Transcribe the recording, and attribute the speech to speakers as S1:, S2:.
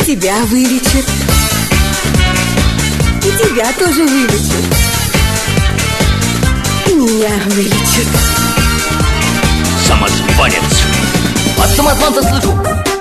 S1: тебя вылечит, и тебя тоже вылечит, и меня вылечит.
S2: Самозванец. От самозванца слышу: